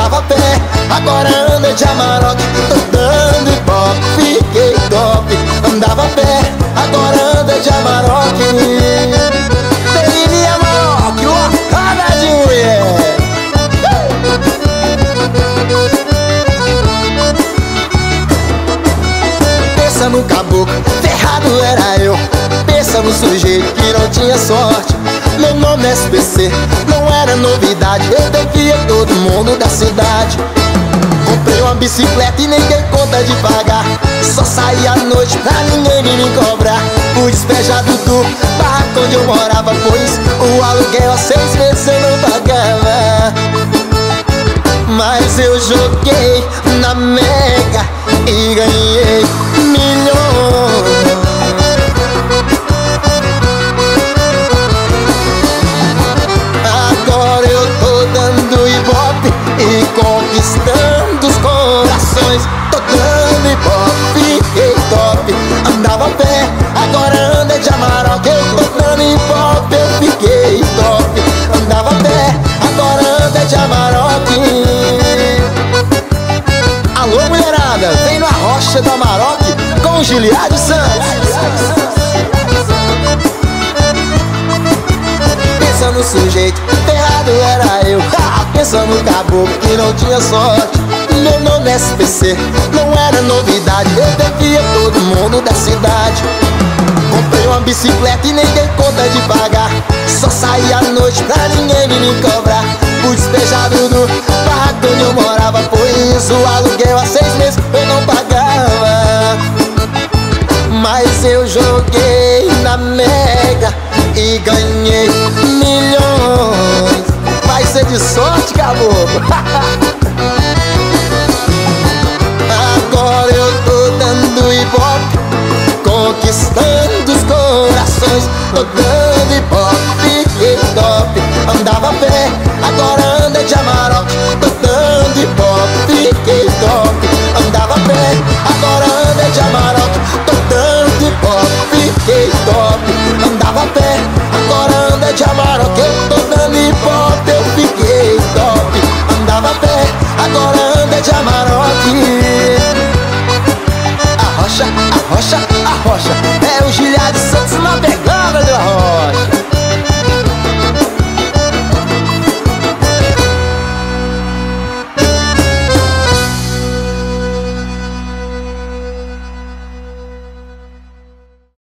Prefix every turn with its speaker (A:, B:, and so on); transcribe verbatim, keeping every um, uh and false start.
A: andava a pé, agora anda de Amarok. Tô dando ibope, fiquei top. Andava a pé, agora anda de Amarok. Baby Amarok, lotada de mulher. Pensa no caboclo, ferrado era eu. Pensa no sujeito que não tinha sorte. Meu nome é S P C, não era novidade. Eu devia todo mundo da cidade. Comprei uma bicicleta e nem dei conta de pagar. Só saí à noite pra ninguém vir me cobrar. Fui despejado do barraco onde eu morava, pois o aluguel há seis meses eu não pagava. Mas eu joguei na Mega e ganhei milhões. Agora eu tô dando ibope e conquistando os corações. Tô dando ibope, fiquei top. Andava a pé, agora anda de Amarok. Eu tô dando ibope, eu fiquei top. Andava a pé, agora anda de Amarok. Alô mulherada, vem na rocha do Amarok com Giliad Santos. Pensa no sujeito, ferrado era eu. Pensa no caboclo que não tinha sorte. Meu nome é S P C, não era novidade. Eu devia todo mundo da cidade. Comprei uma bicicleta e nem dei conta de pagar. Só saí à noite pra ninguém vir me cobrar. Fui despejado do barraco onde eu morava, pois o aluguel há seis meses eu não pagava. Mas eu joguei na Mega e ganhei milhões. Vai ser de sorte, caboclo. Agora eu tô dando ibope, conquistando os corações. Tô dando